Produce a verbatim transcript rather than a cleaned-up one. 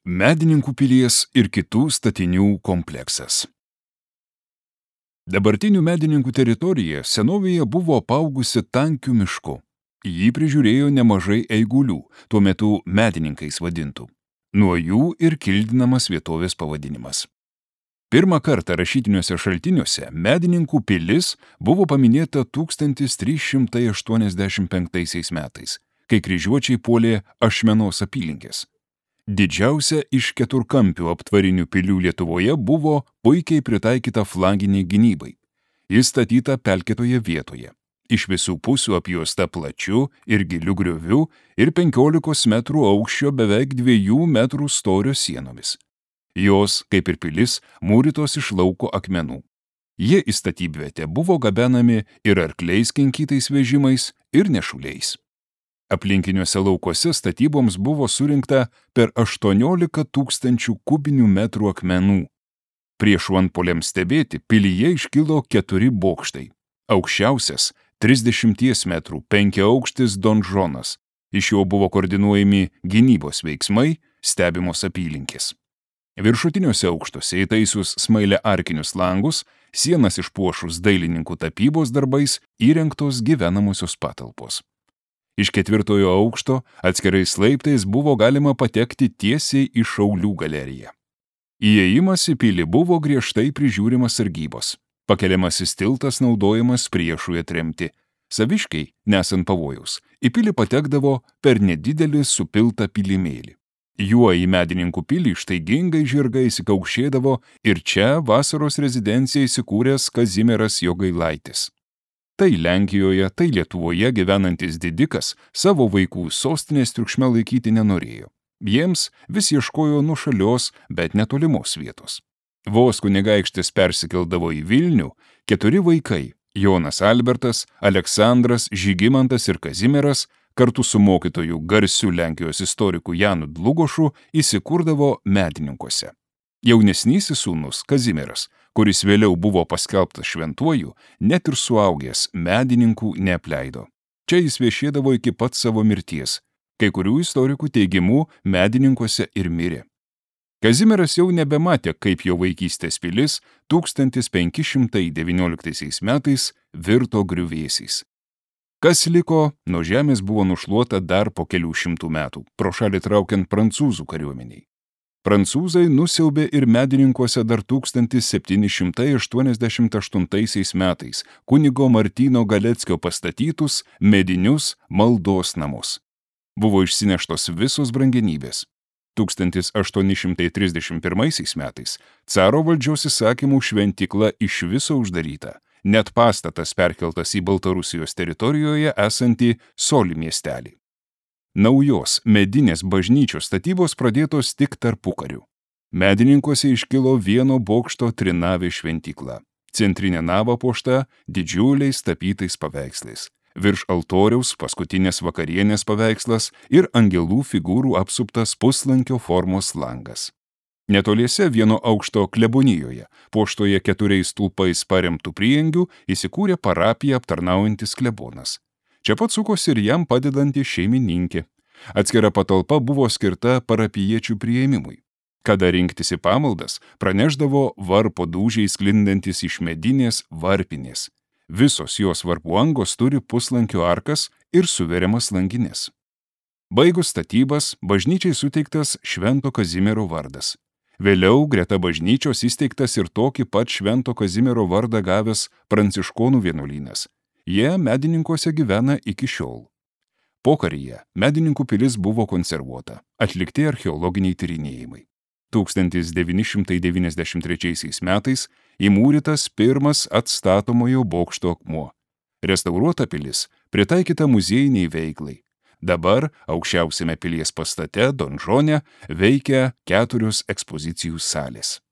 Medininkų pilies ir kitų statinių kompleksas. Dabartinių Medininkų teritorija senovėje buvo apaugusi tankiu mišku. Jį prižiūrėjo nemažai eigulių, tuo metu medininkais vadintų. Nuo jų ir kildinamas vietovės pavadinimas. Pirmą kartą rašytiniuose šaltiniuose Medininkų pilis buvo paminėta tūkstantis trys šimtai aštuoniasdešimt penktaisiais metais, kai kryžiuočiai puolė Ašmenos apylinkės. Didžiausia iš keturkampių aptvarinių pilių Lietuvoje buvo puikiai pritaikyta flanginiai gynybai. Jis statyta pelkėtoje vietoje, iš visų pusių apjuosta plačiu ir giliu grioviu ir penkiolikos metrų aukščio beveik dviejų metrų storio sienomis. Jos, kaip ir pilis, mūrytos iš lauko akmenų. Jie į statybvietę buvo gabenami ir arkliais kinkytais vežimais ir nešuliais. Aplinkiniuose laukuose statyboms buvo surinkta per aštuoniolika tūkstančių kubinių metrų akmenų. Prieš antpuoliams stebėti pilyje iškilo keturi bokštai. Aukščiausias trisdešimties metrų penkiaaukštis donžonas. Iš jo buvo koordinuojami gynybos veiksmai, stebimos apylinkės. Viršutiniuose aukštuose įtaisius smailę arkinius langus, sienas išpuošus dailininkų tapybos darbais įrengtos gyvenamosios patalpos. Iš ketvirtojo aukšto atskirais laiptais buvo galima patekti tiesiai į Šaulių galeriją. Įėjimas į pilį buvo griežtai prižiūrimas sargybos. Pakeliamasis tiltas naudojamas priešui atremti. Saviškiai, nesant pavojaus, į pilį patekdavo per nedidelį supiltą pylimėlį. Juo į Medininkų pilį ištaigingai žirgai įsikaukšėdavo ir čia vasaros rezidenciją įsikūręs Kazimieras Jogailaitis. Tai Lenkijoje, tai Lietuvoje gyvenantis didikas savo vaikų sostinės triukšme laikyti nenorėjo. Jiems vis ieškojo nuošalios, bet netolimos vietos. Vos kunigaikštis persikeldavo į Vilnių, keturi vaikai – Jonas Albertas, Aleksandras, Žygimantas ir Kazimieras – kartu su mokytoju garsiu Lenkijos istoriku Janu Dlugošu įsikurdavo Medininkuose. Jaunesnysis sūnus Kazimieras, kuris vėliau buvo paskelbtas šventuoju, net ir suaugęs Medininkų neapleido. Čia jis viešėdavo iki pat savo mirties, kai kurių istorikų teigimu Medininkuose ir mirė. Kazimieras jau nebematė, kaip jo vaikystės pilis tūkstantis penki šimtai devynioliktaisiais metais virto griuvėsiais. Kas liko, nuo žemės buvo nušluota dar po kelių šimtų metų, pro šalį traukiant prancūzų kariuomeniai. Prancūzai nusiaubė ir Medininkuose dar tūkstantis septyni šimtai aštuoniasdešimt aštuntaisiais metais kunigo Martyno Galeckio pastatytus medinius maldos namus. Buvo išsineštos visos brangenybės. tūkstantis aštuoni šimtai trisdešimt pirmaisiais metais caro valdžios įsakymų šventykla iš viso uždaryta. Net pastatas perkeltas į Baltarusijos teritorijoje esantį Solį miestelį. Naujos medinės bažnyčios statybos pradėtos tik tarpukariu. Medininkuose iškilo vieno bokšto trinavė šventykla. Centrinė nava puošta didžiuliais tapytais paveikslais. Virš altoriaus paskutinės vakarienės paveikslas ir angelų figūrų apsuptas puslankio formos langas. Netoliese vieno aukšto klebonijoje, puoštoje keturiais stulpais paremtų prieangių, įsikūrė parapiją aptarnaujantis klebonas. Čia pat sukosi ir jam padedanti šeimininkė. Atskira patalpa buvo skirta parapijiečių priėmimui. Kada rinktis į pamaldas, praneždavo varpo dūžiai sklindantis iš medinės varpinės. Visos jos varpų angos turi puslankio arkas ir suveriamas langinės. Baigus statybas, bažnyčiai suteiktas Švento Kazimiero vardas. Vėliau greta bažnyčios įsteigtas ir tokį pat Švento Kazimiero vardą gavęs pranciškonų vienuolynas. Jie Medininkuose gyvena iki šiol. Pokaryje Medininkų pilis buvo konservuota, atlikti archeologiniai tyrinėjimai. tūkstantis devyni šimtai devyniasdešimt trečiaisiais metais įmūrytas pirmas atstatomojo bokšto akmuo. Restauruota pilis pritaikyta muziejiniai veiklai. Dabar aukščiausiame pilies pastate donžone veikia keturios ekspozicijų salės.